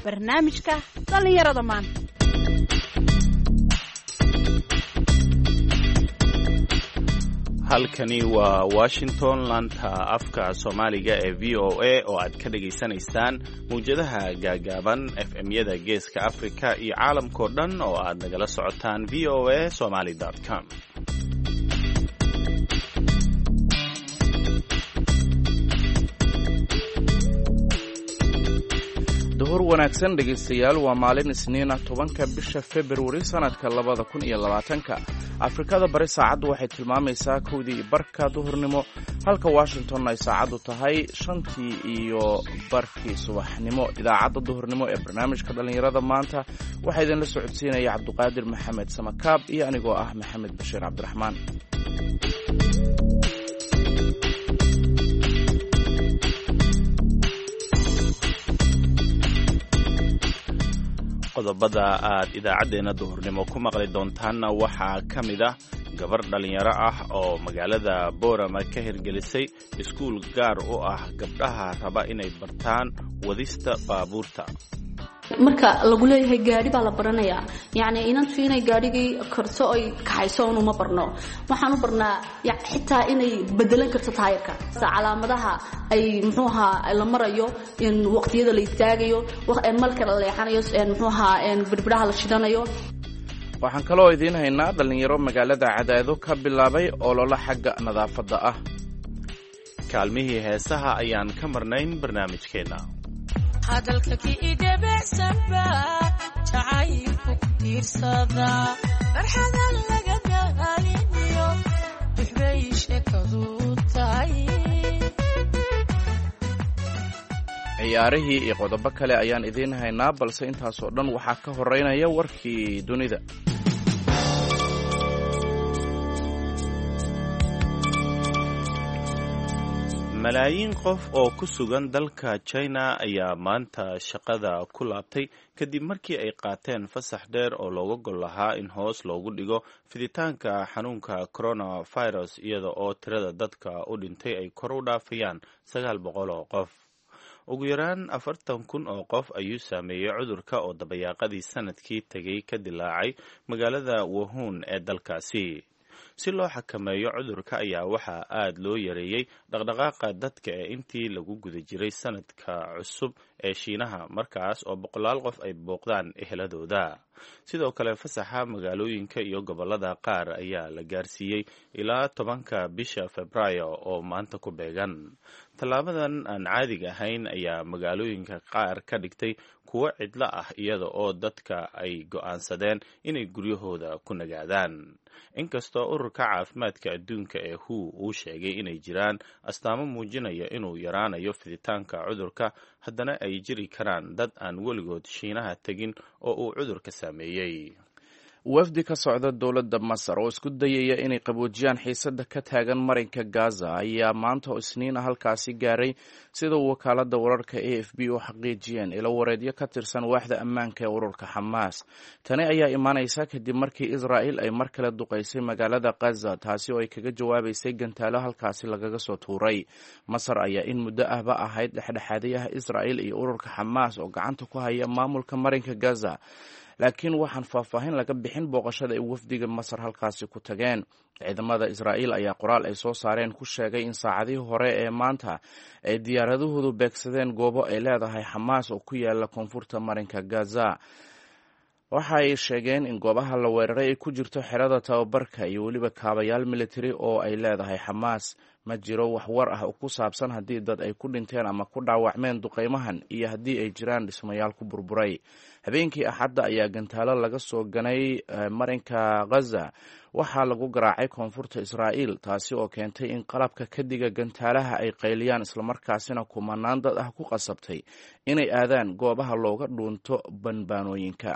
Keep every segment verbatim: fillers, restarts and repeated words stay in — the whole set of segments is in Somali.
barnaamijka dhallinyarada maanta. halkani waa Washington, laanta afka Soomaaliga ee V O A oo aad ka dhageysanaysaan mawjadaha gaagaaban F M-yada Geeska Afrika iyo caalamkao dhan oo aad nagala socotaan v o a somali dot com. duhur wanaagsan dhegaystayaal, waa maalin Isniin ah tobanka bisha February sanadka labada kun iyo labaatanka. Afrikada bari saacaddu waxay tilmaamaysaa kowdii barka duhurnimo, halka Washington ay saacaddu tahay shantii iyo barkii subaxnimo. Idaacadda duhurnimo ee barnaamijka dhallinyarada maanta waxaa idinla socodsiinaya Cabduqaadir Maxamed Samakaab iyo anigoo ah Maxamed Bashiir Cabdiraxmaan. qodobada aad idaacadeena duhurnimo ku maqli doontaanna waxaa ka mid ah gabar dhalinyaro ah oo magaalada Boorama ka hirgelisay iskuul gaar u ah gabdhaha raba inay bartaan wadista baabuurta. marka lagu leeyahay gaari baa la baranayaa, yani inantu inay gaarigii karto ay kaxayso uma barno, waxaan u barnaa xitaa inay bedelan karto taayirka, calaamadaha ay muxuu ahaa la marayo, in waqtiyada la istaagayo, malka la leexanayo, muxuu ahaa birbiraha la shidanayo. waxaan kaloo idiin haynaa dhalinyaro magaalada Cadaado ka bilaabay olole xagga nadaafadda ah. kaalmihii heesaha ayaan ka marnayn barnaamijkeena. hadalka kii dhabeysaba jacaylku tiirsada farxadan laga daaliniyo bixbay sheekadu tahay. ciyaarihii iyo qodobo kale ayaan idiin haynaa, balse intaasoo dhan waxaa ka horeynaya warkii dunida. malaayiin qof oo ku sugan dalka China ayaa maanta shaqada ku laabtay kadib markii ay qaateen fasax dheer oo looga gol lahaa in hoos loogu dhigo fiditaanka xanuunka coronavirus, iyada oo tirada dadka u dhintay ay kor u dhaafayaan sagaal boqol oo qof. ugu yaraan afartan kun oo qof ayuu saameeyey cudurka oo dabayaaqadii sanadkii tegay ka dilaacay magaalada Wuhan ee dalkaasi. si loo xakameeyo cudurka ayaa waxaa aad loo yareeyey dhaqdhaqaaqa dadka ee intii lagu guda jiray sanadka cusub ee Shiinaha, markaas oo boqolaal qof ay booqdaan eheladooda. sidoo kale fasaxa magaalooyinka iyo gobolada qaar ayaa la gaarsiiyey ilaa tobanka bisha Febraayo oo maanta ku beegan. tallaabadan aan caadiga ahayn ayaa magaalooyinka qaar ka dhigtay kuwo cidlo ah, iyada oo dadka ay go'aansadeen inay guryahooda ku nagaadaan. inkastoo ururka caafimaadka adduunka ee W H O uu sheegay inay jiraan astaamo muujinaya inuu yaraanayo fiditaanka cudurka, haddana ay jiri karaan dad aan weligood Shiinaha tegin oo uu cudurka saameeyey. wafdi ka socda dowladda Masar oo isku dayaya inay qaboojiyaan xiisadda ka taagan marinka Gaza ayaa maanta oo Isniin halkaasi gaaray, sida wakaaladda wararka A F B u xaqiijiyeen ilo wareedyo ka tirsan waaxda ammaanka ee ururka Xamaas. tani ayaa imaanaysa kadib markii Israa'iil ay mar kale duqaysay magaalada Gaza, taasi oo ay kaga jawaabaysay gantaalo halkaasi lagaga soo tuuray. Masar ayaa in muddo ahba ahayd dhexdhexaadiyaha Israa'iil iyo ururka Xamaas oo gacanta ku haya maamulka marinka Gaza, laakiin waxaan faahfaahin laga bixin booqashada ay wafdiga Masar halkaasi ku tageen. ciidamada Israa'iil ayaa qoraal ay soo saareen ku sheegay in saacadihii hore ee maanta ay diyaaradahoodu beegsadeen goobo ay leedahay Xamaas oo ku yaala koonfurta marinka Gaza. waxa ay sheegeen in goobaha la weeraray ay ku jirto xerada tababarka iyo weliba kaabayaal military oo ay leedahay Xamaas. ma jiro wax war ah oo ku saabsan haddii dad ay ku dhinteen ama ku dhaawacmeen duqeymahan iyo haddii ay jiraan dhismayaal ku burburay. habeenkii Axadda ayaa gantaalo laga soo ganay marinka Gaza waxaa lagu garaacay koonfurta Israa'iil, taasi oo keentay in qalabka kadiga gantaalaha ay qayliyaan, islamarkaasina kumanaan dad ah ku qasabtay inay aadaan goobaha looga dhuunto banbaanooyinka.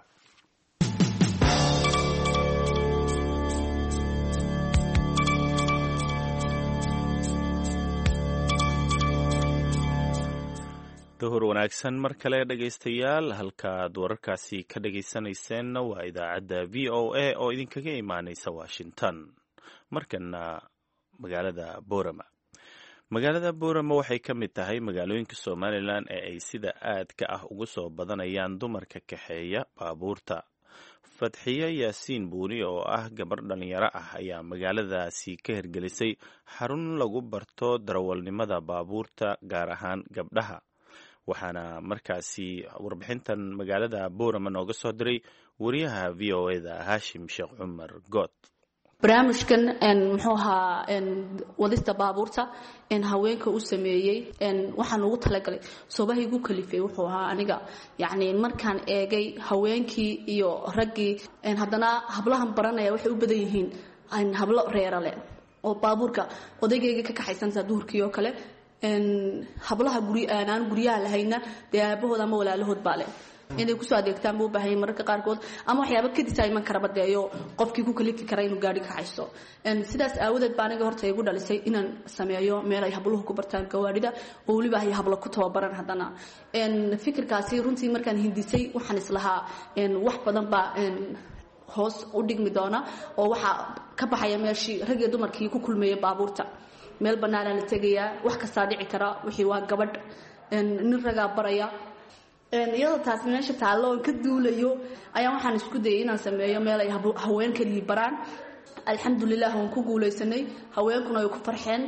duhur wanaagsan mar kale dhegaystayaal, halkaad wararkaasi ka dhegaysanayseena waa idaacadda V O A oo idinkaga imaanaysa Washington. markana magaalada Boorama. magaalada boorama waxay ka mid tahay magaalooyinka somalilan ee ay sida aadka ah ugu soo badanayaan dumarka kaxeeya baabuurta. Fadxiye yaasiin buuni oo ah gabar dhalinyaro ah ayaa magaaladaasi ka hirgelisay xarun lagu barto darawalnimada baabuurta gaar ahaan gabdhaha, waxaana markaasi warbixintan magaalada boorama nooga soo diray wariyaha v o eda Haashim Sheekh Cumar Good. barnaamijkan muxuu ahaa wadista baabuurta haweenka u sameeyey waxaan ugu talagalay soobaha igu kalifay wuxuu ahaa aniga yacni markaan eegay haweenkii iyo raggii haddana hablahan baranaya waxay u badan yihiin hablo reerale oo baabuurka odaygayga ka kaxaysanta duhurkii oo kale hablaha guri aanaan guryaha lahayna dee aabahooda ama walaalahood baa leh inay ku soo adeegtaan buu baahan mararka qaarkood ama waxyaabo ka disayman kara badeeyo qofkii ku kalifi kara inuu gaari ka haysto sidaas aawadeed baa aniga horta igu dhalisay inaan sameeyo meel ay habluhu ku bartaan gawaarida oo waliba ay hablo ku tababaran haddana fikirkaasi runtii markaan hindisay waxaan islahaa wax badan baa hoos u dhigmi doona oo waxa ka baxaya meeshii rag iyo dumarkii ku kulmeeyay baabuurta meel banaana la tegayaa wax kasta dhici kara wixii waa gabadh nin ragaa baraya iyadoo taas meesha taallo oo ka duulayo ayaa waxaan isku dayay inaan sameeyo meel ay haween kaliya baraan. alxamdulilah waan ku guulaysanay, haweenkuna ay ku farxeen.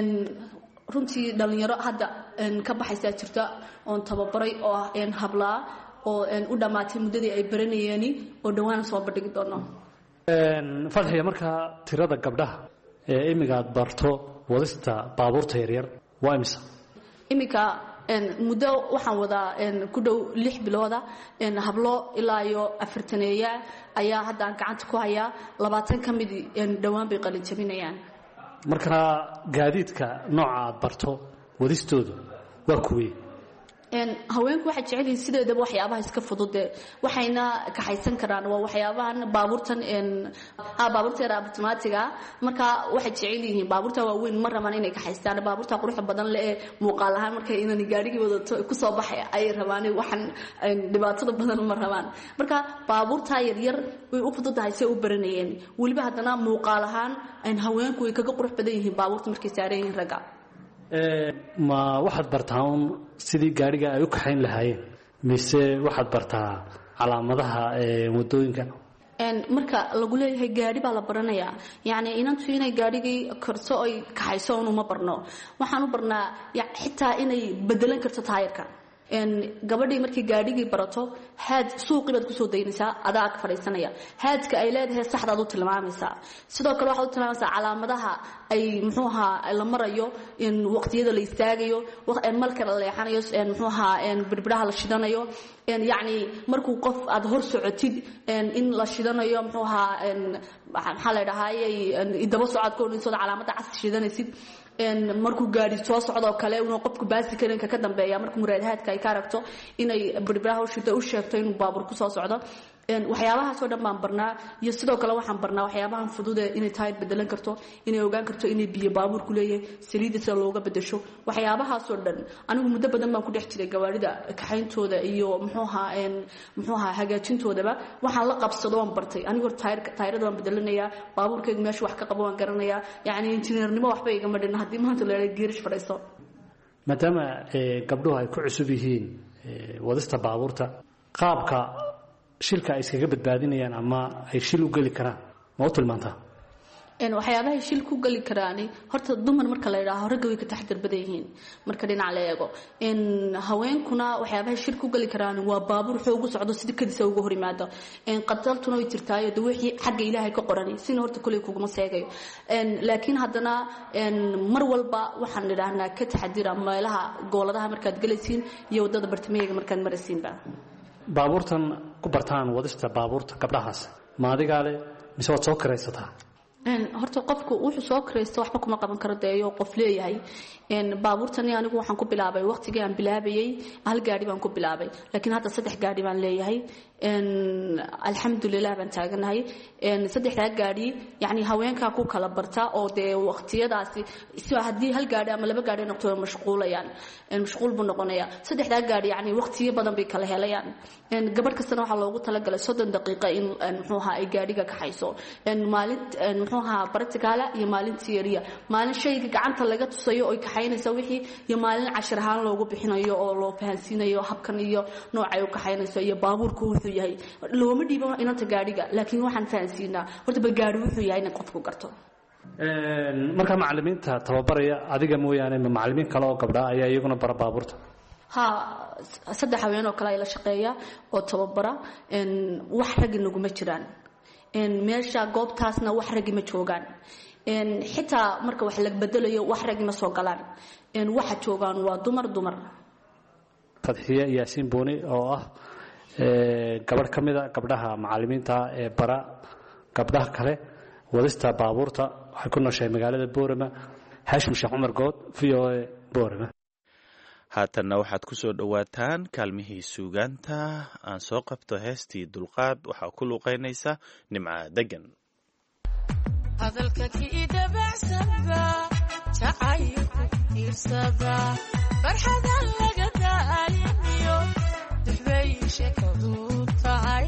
runtii dhalinyaro hadda ka baxaysaa jirta oon tababaray oo ah hablaa oo u dhammaatay muddadii ay baranayeen oo dhawaan soo bandhigi doono. Fadxiya, markaa tirada gabdhaha ee imiga aad barto wadista baabuurta yaryar waa imisa? imika muddo waxaan wadaa ku dhow lix bilooda hablo ilaa iyo afartaneeya ayaa hadda aan gacanta ku hayaa. labaatan ka mid dhawaan bay qalin jabinayaan. markaa gaadiidka nooca aad barto wadistoodu waa kuwii? haweenku waxay jecel yihiin sideedaba waxyaabaha iska fudud waxayna kaxaysan karaan waa waxyaabahan baabuurtan ha baabuurta yar automaatiga marka waxay jecel yihiin baabuurta waaweyn ma rabaan inay kaxaystaan. baabuurta quruxda badan leh ee muuqaal ahaan markay inay gaarigii wadato ku soo baxay ay rabaan waxan dhibaatada badan ma rabaan. marka baabuurta yar yar way u fududahay si ay u baranayeen, waliba haddana muuqaal ahaan haweenku way kaga qurux badan yihiin baabuurta markay saaran yihiin ragga. ma waxaad bartaa un sidii gaariga ay u kaxayn lahaayeen mise waxaad bartaa calaamadaha wadooyinka? marka lagu leeyahay gaari baa la baranayaa yacni inantu inay gaarigii karto ay kaxayso uma barno, waxaan u barnaa xitaa inay bedelan karto taayirka. gabadhii markii gaadhigii barato haad suuqii baad kusoo daynaysaa adaa ag fadhiisanaya, haadka ay leedahay saxdaad u tilmaamaysaa. sidoo kale waxaad u tilmaamaysaa calaamadaha ay muxuu ahaa la marayo, waqtiyada la istaagayo, malka la leexanayo, muxuu ahaa birbiraha la shidanayo, yacni markuu qof aad hor socotid in la shidanayo muxuu ahaa maxaa la dhahaayay idaba socodka oo calaamada cas shidanaysid. markuu gaari soo socdo kale inuu qofku baasi karinka ka dambeeya markuu muraadhaadka ay ka aragto inay birbiraha u sheegto inuu baabuur ku soo socdo. waxyaabahaas oo dhan baan barnaa. iyo sidoo kale waxaan barnaa waxyaabahan fudud ee inay taayir bedelan karto, inay ogaan karto inay biyo baabuurku leeyahay, saliidda sida looga bedesho. waxyaabahaas oo dhan anigu muddo badan baan ku dhex jiray gawaarida kaxayntooda iyo muxuu ahaa muxuu ahaa hagaajintoodaba. waxaan la qabsado waan bartay anigu taayirka taayirada waan bedelanayaa, baabuurkayga meesha wax ka qabo waan garanayaa. yacni injineernimo waxba igama dhinna haddii maanta la yidhaha geerish fadhiiso. maadaama gabdhuhu ay ku cusub yihiin wadista baabuurta, qaabka shilka ay iskaga badbaadinayaan ama ay shil u geli karaan ma u tilmaantaa? waxyaabahay shil ku geli karaan horta dumar marka la yidhaaho ragga way ka taxadar badan yihiin marka dhinac la eego. haweenkuna waxyaabahay shil ku geli karaan waa baabuur xoog u socdo sida kadisa uga hor yimaado. qatartuna way jirtaayo de wixii xagga ilaahay ka qoran sina horta koley kuguma seegayo. laakiin haddana mar walba waxaan idhaahnaa ka taxadira meelaha gooladaha markaad gelaysiin iyo waddada bartamaheega markaad maraysiinba. baabuurtan ku bartaan wadista baabuurta gabdhahaas ma adigaa leh mise waad soo kiraysataa? horta qofku wuxuu soo kiraysto waxba kuma qaban karo deeyo qof leeyahay. baabuurtani anigu waxaan ku bilaabay waqtigii aan bilaabayay hal gaari baan ku bilaabay, laakiin hadda saddex gaari baan leeyahay. alxamdulilah baan taaganahay saddexdaa gaadhi yani haweenkaa ku kala barta oo dee waqtiyadaasi haddii hal gaadhi ama laba gaadhi noqto mashquulayaan mashquul buu noqonaya saddexdaa gaadhi yani waqtiyo badan bay kala helayaan gabadh kastana waxaa loogu talagalay soddon daqiiqa in muxuuha ay gaadhiga kaxayso maalin muxuuha bartikaala iyo maalin tiyariya maalin shayga gacanta laga tusayo oy kaxaynaysa wixii iyo maalin cashir ahaan loogu bixinayo oo loo fahansiinayo habkan iyo noocay u kaxaynayso iyo baabuurku wuxuu yahay looma dhiibo inanta gaadhiga laakiin waxaan fahansiinaa horta bal gaadhi wuxuu yahay inay qofku garto marka macallimiinta tababaraya adiga mooyaane macallimiin kale oo gabdha ayaa iyaguna bara baabuurta ha saddex haween oo kale ay la shaqeeya oo tababara wax ragi naguma jiraan meesha goobtaasna wax ragi ma joogaan xitaa marka wax la bedelayo wax ragi ma soo galaan waxa joogaan waa dumar dumar Fadxiya Yaasiin Booni oo ah gabadh ka mid ah gabdhaha macallimiinta ee bara gabdhaha kale wadista baabuurta waxay ku nooshahay magaalada Boorama Hashim Sheekh Cumar Good V O A Boorama haatanna waxaad ku soo dhawaataan kaalmihii suugaanta aan soo qabto heestii dulqaad waxaa ku luuqaynaysa Nimca Degan hadalka kii dabacsanba jacaylku fiirsada farxadan laga daaliniyo duxbay sheekadu tahay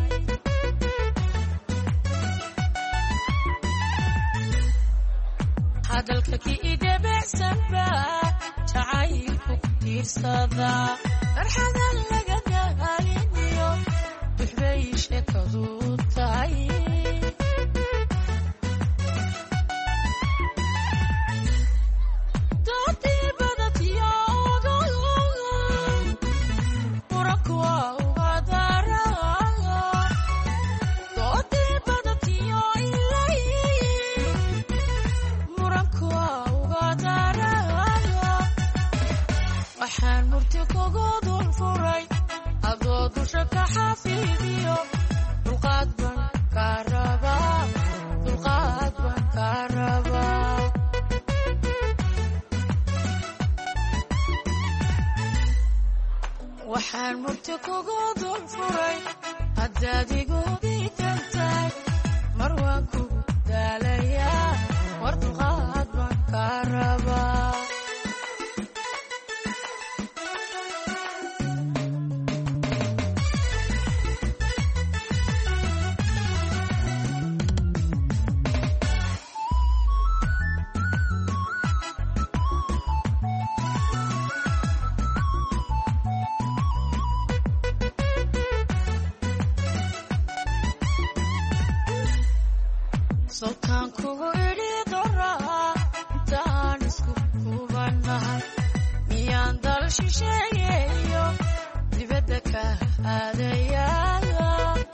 hadalka kii dabacsanba jacaylku fiirsada farxadan laga daaliniyo duxbay sheekadu tahay waxaan murti kugu dul furay adoo dusha ka xafiidiyo dulqaad baan ka rabaa dulqaad baan ka rabaa waxaan murti kugu dul furay haddaad igu diidan tahay mar waan kugu daalayaa war dulqaad baan ka rabaa sawtaan kugu idhi doraa intaan isku kubannahay miyaan dal shisheeyeeyo dibadda ka aadayaa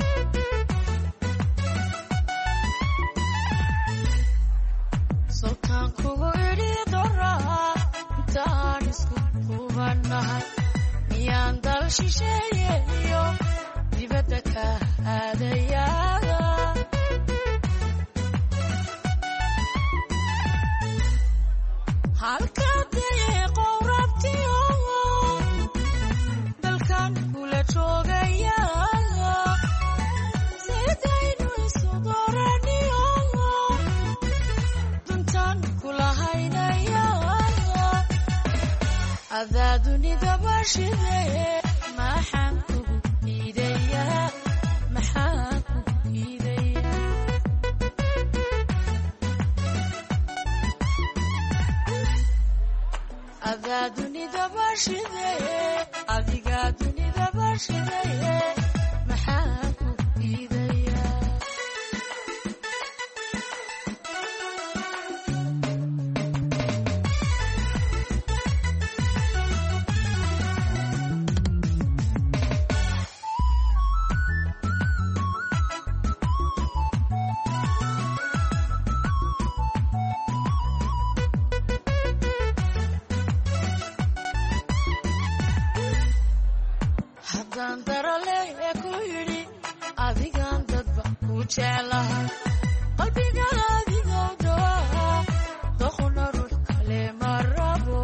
sawtaan kugu idhi doraa intaan isku kubannahay miyaan dal shisheeyeeyo dibadda ka aadayaa halkaadee qowrabtiyo dalkan kula joogaya sidaynu isu dooraniyo duntan kula haynaya adaa dunida bashide maxaan kugu diidaya maxaan kugu diidaya adaa dunida bashide adigaa dunida bashide maxaa ku diidaya haddaan darale ee ku yidhi adigaan dadba ku jeclahay qalbiga adigoo dhawaa doqona ruux kale ma rabo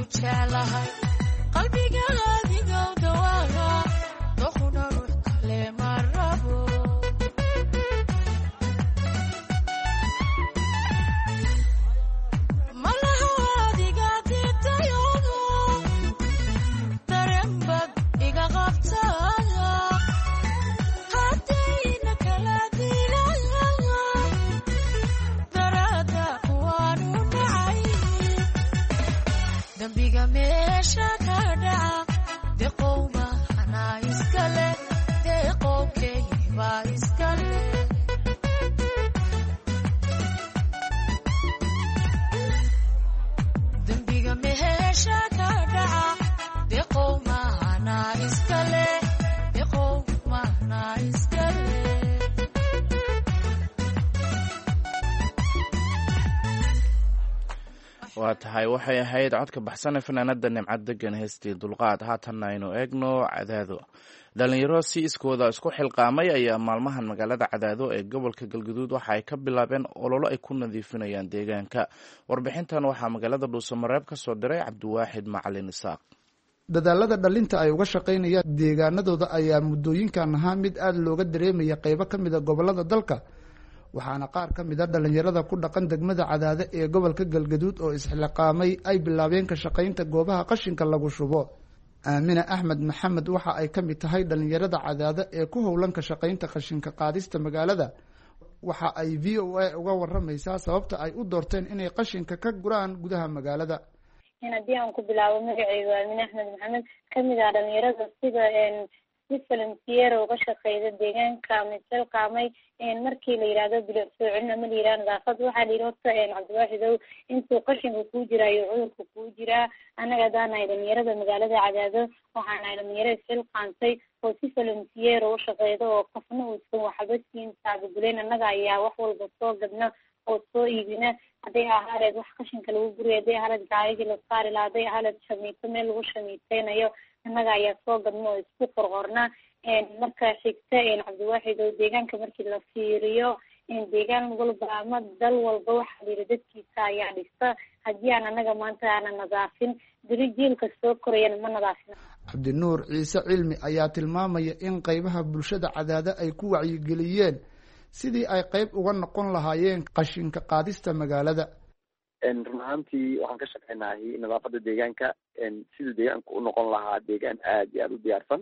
jeclahay qalbiga adiga dhawaaga doqona ruux kale ma rabo malaha adiga diidayoodo dareenbad iga qabtaada haddayna kala diilaya darada waanu nacay dambiga meesha ka dhaca deqowma anaa iskale deqowkeybaa iskale dambiga meesha ka dhaca deqowma anaa iskale deqowma anaa iskale waa tahay waxay ahayd codka baxsan ee fanaanada nimcad degan heestii dulqaad. haatanna aynu eegno cadaado. dhalinyaro si iskooda isku xilqaamay ayaa maalmahan magaalada cadaado ee gobolka galguduud waxa ay ka bilaabeen ololo ay ku nadiifinayaan deegaanka. warbixintan waxaa magaalada dhuusamareeb ka soo diray cabdiwaaxid macalin isaaq. dadaalada dhalinta ay uga shaqaynayaan deegaanadooda ayaa muddooyinkan ahaa mid aada looga dareemaya qeybo ka mida gobolada dalka, waxaana qaar ka mid a dhalinyarada ku dhaqan degmada cadaado ee gobolka galgaduud oo isxilqaamay ay bilaabeen ka shaqaynta goobaha qashinka lagu shubo. aamina axmed maxamed waxa ay ka mid tahay dhalinyarada cadaado ee ku howlan ka shaqaynta qashinka qaadista magaalada. waxa ay v o a uga waramaysaa sababta ay u doorteen inay qashinka ka guraan gudaha magaalada. haddii aan ku bilaabo magaceyga aamina axmed maxamed kamid ah dhalinyarada sida si volunteer uga shaqeyda deegaanka misalqaamay markii la yihahdo bilic soo celin ama la yihahdo nadaafad waxaa la yidhi horta cabdiwaaxidow intuu qashinka kuu jiraayo cudurka kuu jiraa. annaga haddaan nahay dhalinyarada magaalada cadaado waxaan nahay dhalinyaro isxilqaantay oo si volunteer uga shaqeyda oo qofna uusan waxba siin taabaguleyn. annaga ayaa wax walba soo gadna oo soo iibina, hadday ahaareed wax qashinka lagu guriya, hadday ahaareed gaarigii la saari laha, hadday ahaareed shamiito meel lagu shamiiteynayo annaga ayaa soo gadna oo isku qorqorna. marka xigta cabdiwaaxid oo deegaanka markii la fiiriyo deegaan walba ama dal walba waxaa la yidhi dadkiisa ayaa dhista. haddii aan annaga maanta aana nadaafin beri jiilka soo korayana ma nadaafina. cabdinuur ciise cilmi ayaa tilmaamaya in qeybaha bulshada cadaado ay ku wacyigeliyeen sidii ay qeyb uga noqon lahaayeen qashinka qaadista magaalada. run ahaantii waxaan ka shaqeynahay nadaafada deegaanka siduu deegaanka u noqon lahaa deegaan aad iyo aada u diyaarsan.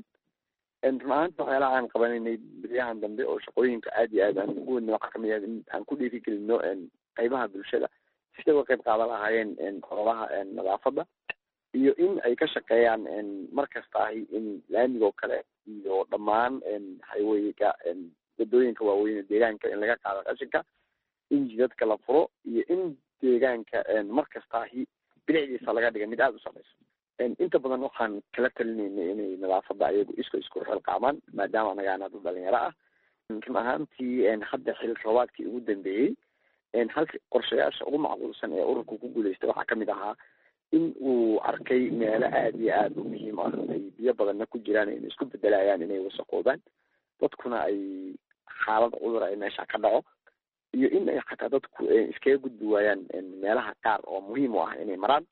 run ahaanti waxyaalaha aan qabanaynay beryahan dambe oo shaqooyinka aad iyo aad aan ugu wadna waxaa kamid ah in aan ku dhiirigelino qeybaha bulshada siday uga qeyb qaadan lahaayeen ololaha nadaafada iyo in ay ka shaqeeyaan mar kasta ahi in laamigoo kale iyo dhammaan highwayga wadooyinka waaweyn deegaanka in laga qaado qashinka, in jidadka la furo iyo in deegaanka mar kasta ahi bilicdiisa laga dhiga mid aada u sareyso. inta badan waxaan kala talinayna inay nadaafada ayagu isko isku xilqaamaan maadaama anagaan dad dhalinyaro ah. run ahaantii hadda xil roobaadkii ugu dambeeyey halka qorshayaasha ugu macquulsan ee ururka ku guuleystay waxaa kamid ahaa in uu arkay meelo aada iyo aada u muhiim ah ay biyo badanna ku jiraan inay isku bedelayaan inay wasaqoobaan, dadkuna ay xaalad cudur ay meesha ka dhaco iyo in ay xataa dadku iskaga gudbi waayaan meelaha qaar oo muhiim u ah inay maraan.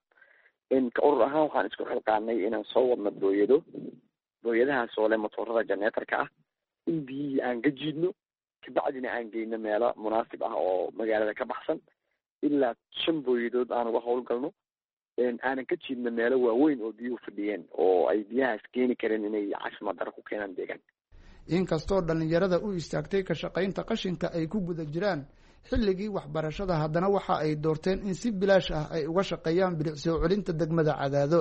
ka urur ahaan waxaan isku xilqaanay inaan soo wadno booyado booyadahaas oo leh matoorada janeetarka ah, in biyihii aan ka jiidno kabacdina aan geyno meelo munaasib ah oo magaalada ka baxsan ilaa shan booyadood aan uga howlgalno. aanan ka jiidno meelo waaweyn oo biyuhu fadhiyeen oo ay biyahaas keeni kareen inay caafimaad daro ku keenaan deegaanka. inkastoo dhalinyarada u istaagtay ka shaqaynta qashinka ay ku guda jiraan xilligii waxbarashada, haddana waxa ay doorteen in si bilaash ah ay uga shaqeeyaan bilic soo celinta degmada cadaado.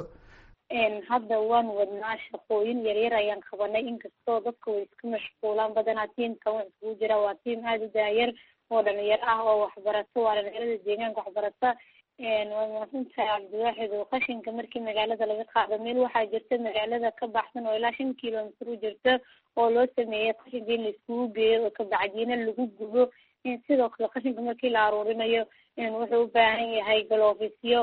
hadda waan wadnaa shaqooyin yaryar ayaan qabanay, inkastoo dadka way isku mashquulaan badanaa tiimkan wax iskugu jira waa tiim aada u daayar oo dhalinyaro ah oo waxbarato, waa dhalinyarada deegaanka waxbarata. waa maasantahay cabdiwaaxid oo qashinka markii magaalada laga qaado meel waxaa jirta magaalada ka baxsan oo ilaa shan kilomitr u jirta oo loo sameeyay qashinka in la iskugu geeyo oo kabacdiina lagu gubo. sidoo kale qashinka markii la aruurinayo wuxuu u baahan yahay galoofisyo,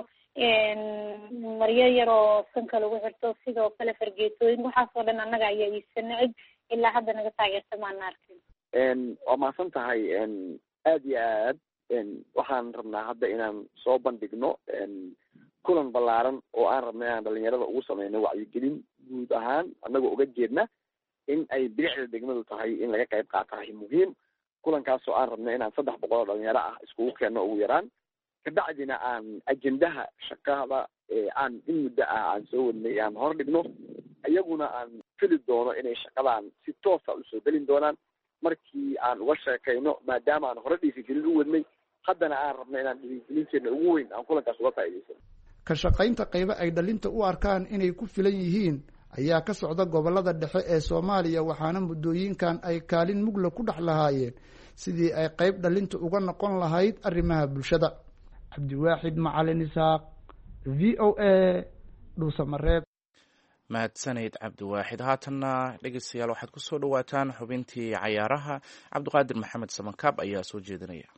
maryo yar oo sanka lagu xirto, sidoo kale fargeetooyin, waxaas oo dhan annaga ayaa iibsana cid ilaa hadda naga taageerta maana arkin. waa mahadsan tahay aada iyo aad waxaan rabnaa hadda inaan soo bandhigno kulan ballaaran oo aan rabnay aan dhalinyarada ugu sameyno wacyigelin guud ahaan annagoo uga jeedna in ay bilicda degmadu tahay in laga qayb qaatahay muhiim kulankaasoo aan rabnay inaan saddex boqol oo dhalinyaro ah iskugu keenno ugu yaraan kabacdina aan ajendaha shaqada aan in muddo ah aan soo wadnay aan hor dhigno iyaguna aan fili doono inay shaqadaan si toosa usoo gelin doonaan markii aan uga sheekayno maadaama aan hore dhiirigelin u wadnay haddana aan rabno inaan dhiirigelinteena ugu weyn aan kulankaas uga faa'iidaysano ka shaqaynta qaybo ay dhalinta u arkaan inay ku filan yihiin ayaa ka socda gobolada dhexe ee soomaaliya waxaana muddooyinkan ay kaalin mugla ku dhex lahaayeen sidii ay qayb dhalinta uga noqon lahayd arrimaha bulshada. cabdiwaaxid macalin isaaq v o a dhuusamareeb. mahadsaneyd cabdiwaaxid. haatanna dhegeystayaal waxaad ku soo dhawaataan xubintii cayaaraha. cabdiqaadir maxamed samankaab ayaa soo jeedinaya.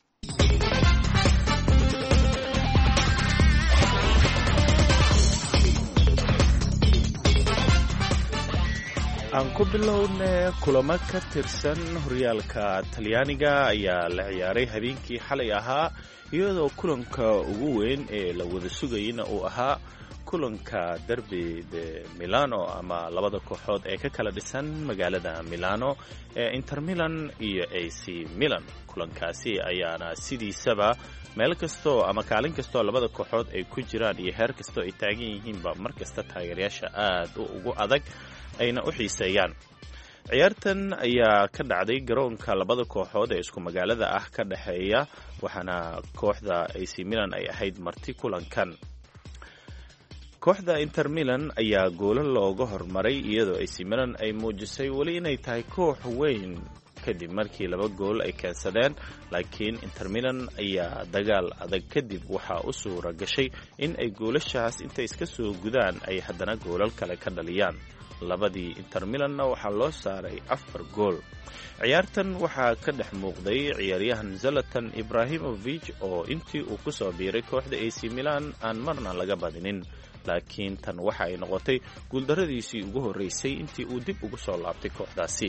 aan ku bilowne kulamo ka tirsan horyaalka talyaaniga ayaa la ciyaaray habeenkii xalay ahaa iyadoo kulanka ugu weyn ee la wada sugayana uu ahaa kulanka derby de milano ama labada kooxood ee ka kala dhisan magaalada milano ee inter milan iyo a c milan. kulankaasi ayaana sidiisaba meel kastoo ama kaalin kastoo labada kooxood ay ku jiraan iyo heer kastoo ay taagan yihiinba mar kasta taageerayaasha aad ugu adag ayna u xiiseeyaan. ciyaartan ayaa ka dhacday garoonka labada kooxood ee isku magaalada ah ka dhexeeya waxaana kooxda a c milan ay ahayd marti kulankan. kooxda inter milan ayaa goolo looga hormaray iyadoo a c milan ay muujisay weli inay tahay koox weyn kadib markii laba gool ay keensadeen, laakiin inter milan ayaa dagaal adag kadib waxaa u suura gashay in ay goolashaas intay iska soo gudaan ay haddana goolal kale ka dhaliyaan. labadii inter milanna waxaa loo saaray afar gool. ciyaartan waxaa ka dhex muuqday ciyaaryahan zalatan ibrahimovic oo intii uu ku soo biiray kooxda a c milan aan marna laga badinin, laakiin tan waxa ay noqotay guuldarradiisii ugu horreysay intii uu dib ugu soo laabtay kooxdaasi.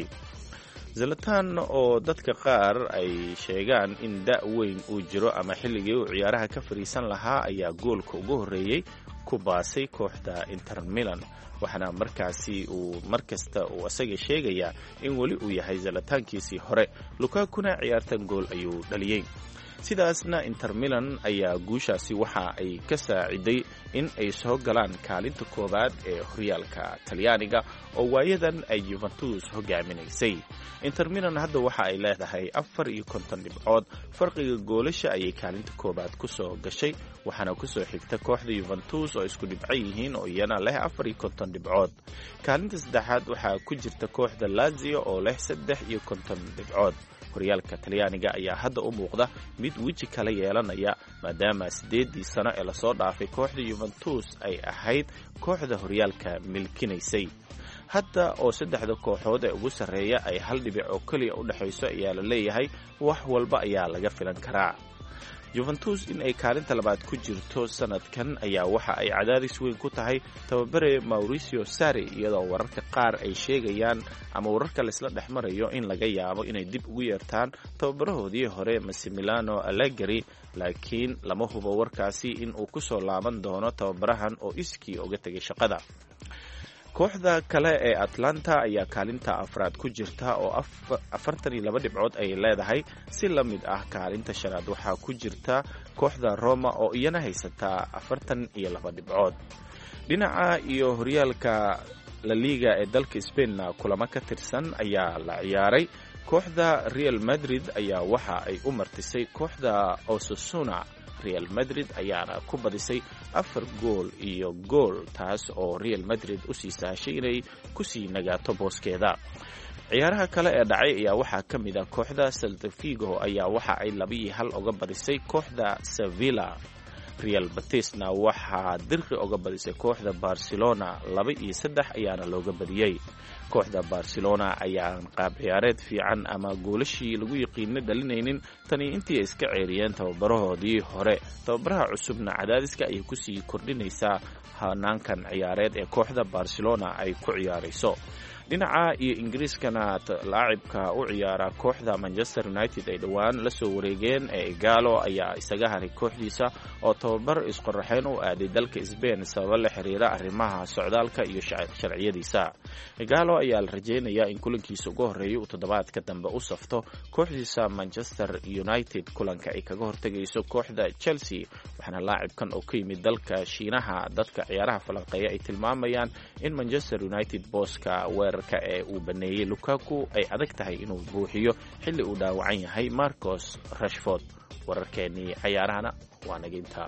zalatan oo dadka qaar ay sheegaan in da' weyn uu jiro ama xilligii uu ciyaaraha ka fadhiisan lahaa ayaa goolka ugu horreeyey ku baasay kooxda inter milan, waxaana markaasi uu mar kasta uu isaga sheegayaa in weli uu yahay zalataankiisii hore. lukakuna ciyaartan gool ayuu dhaliyey. sidaasna inter milan ayaa guushaasi waxa ay ka saaciday in ay soo galaan kaalinta koowaad ee horyaalka talyaaniga oo waayadan ay juventus hogaaminaysay. inter milan hadda waxa ay leedahay afar iyo konton dhibcood, farqiga goolasha ayay kaalinta koowaad ku soo gashay, waxaana kusoo xigta kooxda juventus oo isku dhibco yihiin oo iyana leh afar iyo konton dhibcood. kaalinta saddexaad waxaa ku jirta kooxda lazio oo leh saddex iyo konton dhibcood. horyaalka talyaaniga ayaa hadda u muuqda mid weji kala yeelanaya maadaama siddeedii sano ee lasoo dhaafay kooxda juventus ay ahayd kooxda horyaalka milkinaysay. hadda oo saddexda kooxood ee ugu sarreeya ay hal dhibic oo keliya u dhexayso ayaa la leeyahay wax walba ayaa laga filan karaa. juventus in ay kaalinta labaad ku jirto sanadkan ayaa waxa ay cadaadis weyn ku tahay tababare mauricio sarri, iyadoo wararka qaar ay sheegayaan ama wararka laisla dhex marayo in laga yaabo inay dib ugu yeertaan tababarahoodii hore Massimiliano Allegri, laakiin lama hubo warkaasi in uu ku soo laaban doono tababarahan oo iskii uga tegay shaqada. kooxda kale ee atlanta ayaa kaalinta afraad ku jirta oo afartan iyo laba dhibcood ay leedahay. si la mid ah kaalinta shanaad waxaa ku jirta kooxda roma oo iyana haysataa afartan iyo laba dhibcood. dhinaca iyo horyaalka la liga ee dalka spainna kulamo ka tirsan ayaa la ciyaaray. kooxda real madrid ayaa waxa ay u martisay kooxda osasuna. real madrid ayaana ku badisay afar gool iyo gool, taas oo real madrid u sii sahashay inay kusii nagaato booskeeda. ciyaaraha kale ee dhacay ayaa waxaa ka mid ah kooxda Celta Vigo ayaa waxa ay laba iyo hal uga badisay kooxda Sevilla. real batisna waxaa dirqi uga badisay kooxda barcelona, laba iyo saddex ayaana looga badiyey. kooxda barcelona ayaan qaab ciyaareed fiican ama goolashii lagu yaqiino dhalinaynin tani intii ay iska ceeriyeen tababarahoodii hore. tababaraha cusubna cadaadiska ayay kusii kordhinaysaa hanaankan ciyaareed ee kooxda barcelona ay ku ciyaarayso. dhinaca iyo ingiriiskana laacibka u ciyaara kooxda manchester united ay dhowaan la soo wareegeen ee igalo ayaa isaga haray kooxdiisa oo tababar isqoraxeyn u aaday dalka sbain sababo la xiriira arrimaha socdaalka iyo sharciyadiisa. igalo ayaa la rajeynayaa in kulankiisa ugu horreeya uu toddobaadka dambe u safto kooxdiisa manchester united kulanka ay kaga hortegayso kooxda chelsea, waxaana laacibkan oo ka yimid dalka shiinaha dadka ciyaaraha falanqeeya ay tilmaamayaan in manchester united booska weerarka ee uu baneeyey lukaku ay adag tahay inuu buuxiyo xilli uu dhaawacan yahay marcos rashford. wararkeenii cayaarahana waa naginta.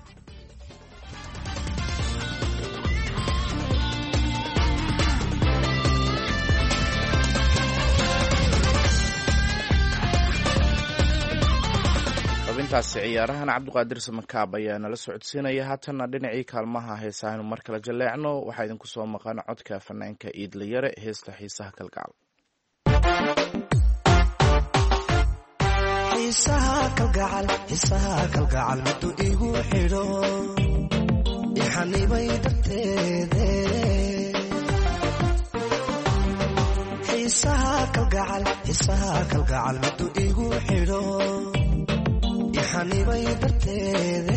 xubintaasi ciyaarahan cabdiqaadir samakaab ayaa nala socodsiinaya. haatanna dhinacii kaalmaha heesaha inu mar kale jaleecno waxaa idinku soo maqan codka fanaanka iidlayare heesta xiisaha kalgacal. xiisaha kalgacal xiisaha kalgacal miduu igu xidho ixanibay darteede xiisaha kalgacal xiisaha kalgacal miduu igu xidho ixanibay darteede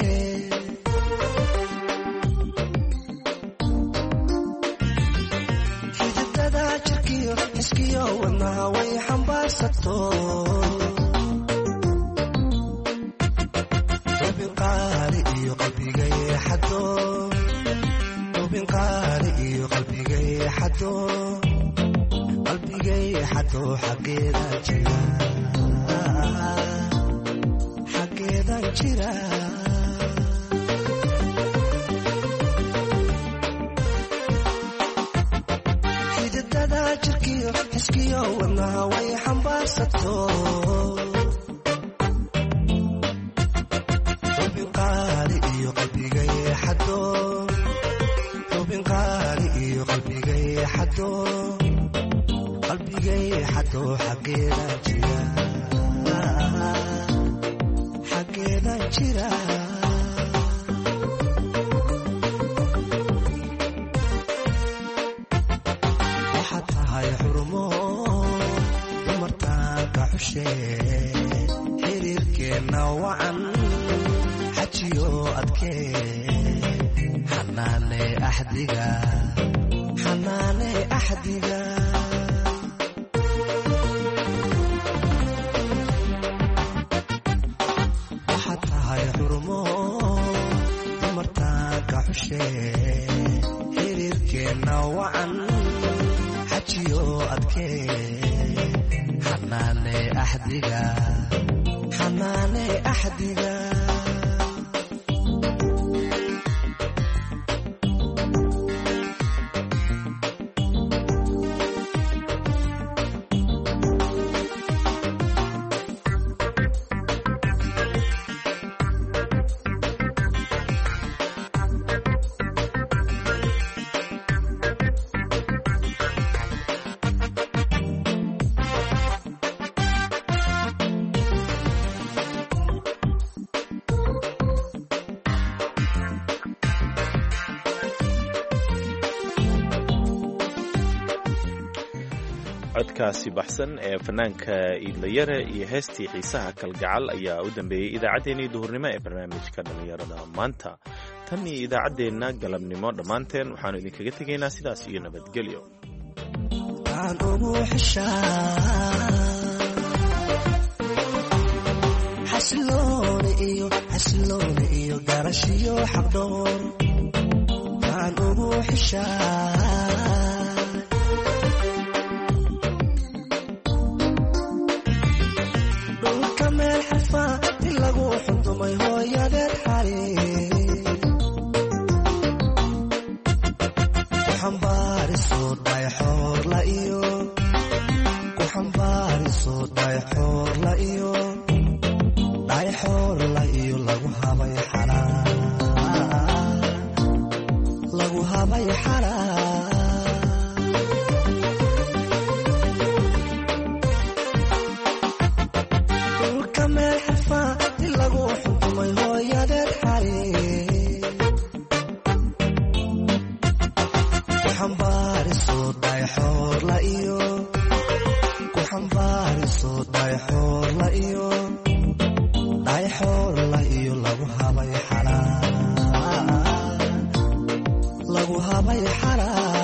xididada jirkiyo xiskiyo wadnaha way xambaarsato ubinqaali iyo qalbigay xado ubinqaali iyo qalbigay xado qalbigay xado xaggeeda jira xaggeeda jira xididada jirkiyo xiskiyo wadnaha way xambaarsato ubinqaali iyo qalbigay xado ubinqaali iyo qalbigay xado qalbigay xado xaggeeda jira xaggeeda jira waxaad tahay xurumo dumartaanka xushe xiriirkeenna wacan xajiyo adkee xanaane axdiga xanaane axdiga waxaad tahay xurumo dumartaanka xushe xiriirkeenna wacan xajiyo adkee xanaane axdiga xanaane axdiga codkaasi baxsan ee fanaanka iidlayare iyo heestii xiisaha kalgacal ayaa u dambeeyey idaacaddeenii duhurnimo ee barnaamijka dhallinyarada maanta. tan iyo idaacaddeenna galabnimo dhammaanteen waxaanu idinkaga tegaynaa sidaas iyo nabadgelyo. xasilooni iyo xasilooni iyo garashiyo xaqdhoor taan ugu xishaa dhulka meel xarfa in lagu xundumay hooyadeed xari ku xambaariso dhayxoorla iyo ku xambaariso dhayxoorla iyo dhayxoorla iyo lagu habay xalaa lagu habay xalaa dhulka meel xarfa in lagu xukumay hooyadeed xari ku xambaariso dhayxoorla iyo ku xambaariso dhayxoorla iyo dhayxoorla iyo lagu habay xalaa lagu habay xalaa